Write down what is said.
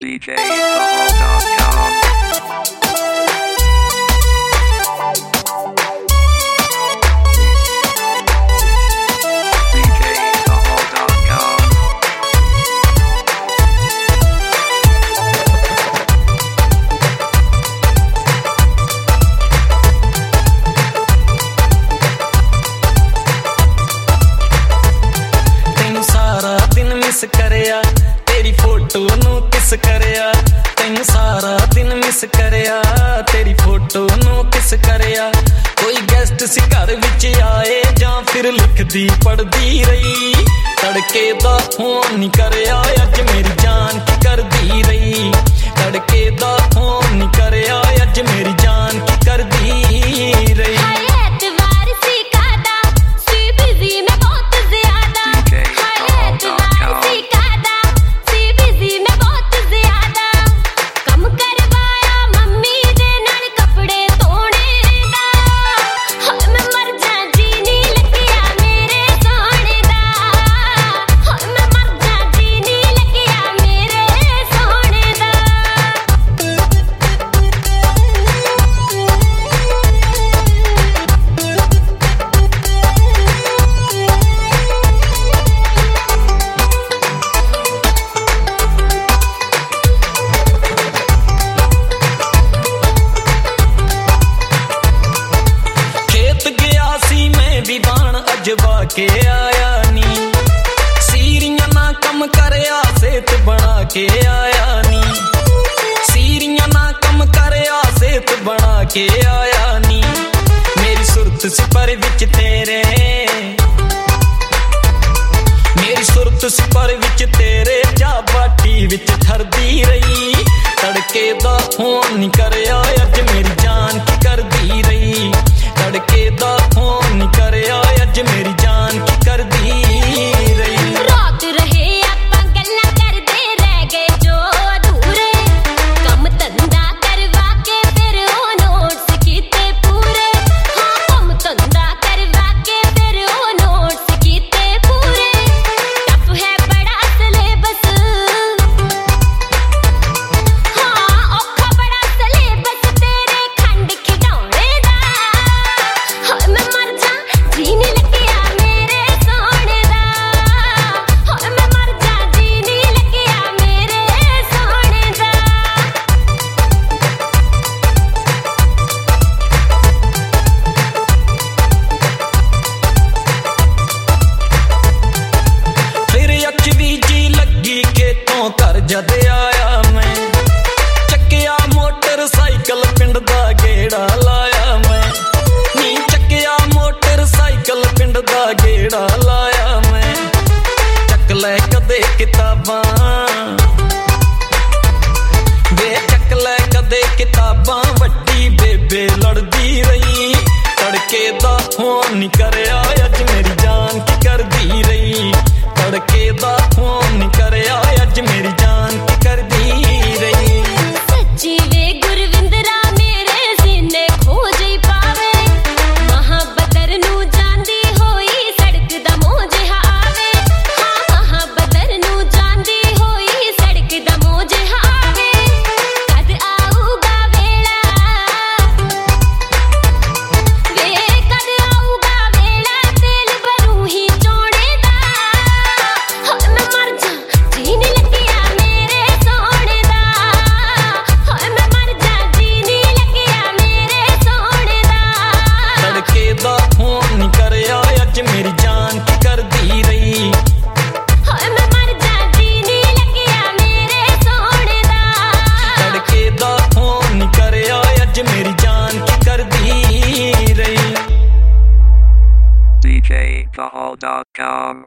DJTheHall.com. Miss करया तेरी photo नू किस करया तैनू सारा दिन मिस करया तेरी फोटो नू किस करया कोई गेस्ट सी घर विच आए जां फिर लिखदी पढ़दी रही तड़के दा फोन नी करया अज मेरी जान की करदी रही तड़के दा फोन नी करया अज मेरी जान की करदी रही अजवा के आया नी सीरियां ना कम करया सेहत बना के आया नी सीरियां ना कम करया सेहत बना के आया नी मेरी सुरत सिपर विच तेरे मेरी सुरत सिपर विच तेरे जा बाटी विच ठरदी रही तड़के दा फोन नी करया अज मेरी जान की करदी रही तड़के दा फोन नी करया अज मेरी जान की करदी रही रात रहे आपां गल्लां करदे रह गए जो अधूरे कम धंधा करवा के फिर ओ नोट्स कीते पूरे हां कम धंधा करवा के फिर ओ नोट्स कीते पूरे टफ है बड़ा सिलेबस हां औखा बड़ा सिलेबस तेरे खंड खिडौणे दा हाय मैं मर जा जीने लगिया मेरे सोने दा हाय मैं मर जा जीने लगिया मेरे सोने दा फिर अचवी जी लगी के तो घर जद आया मैं चक्किया मोटरसाइकिल पिंड दा गेड़ा लाया मैं नी चक्किया मोटरसाइकिल पिंड दा गेड़ा लाया मैं चक ले कदे किताबां वे चक ले कदे किताबां वड्डी बेबे लड़दी रही तड़के दा फोन नी करया अज मेरी जान की करदी रही तड़के दा फोन नी करया अज मेरी जान की करदी रही सच्ची वे गुरविंदरा मेरे सीने खोज ही पावे महाबदर नू जांदी होई सड़क दा मोज आवे हां महाबदर नू जांदी होई सड़क दा मोज आवे कद आऊगा वेला वे कद आऊगा वेला तेल भरू ही चोड़े दा हाय मैं मर जा जीने लगिया मेरे सोने दा हाय मैं मर जा जीने लगिया मेरे सोने दा तड़के दा फोन नी करया अज मेरी जान की करदी रही हाय मैं मर जा जीने लगिया मेरे सोने दा तड़के दा फोन नी करया अज मेरी जान की करदी रही DJTheHall.com.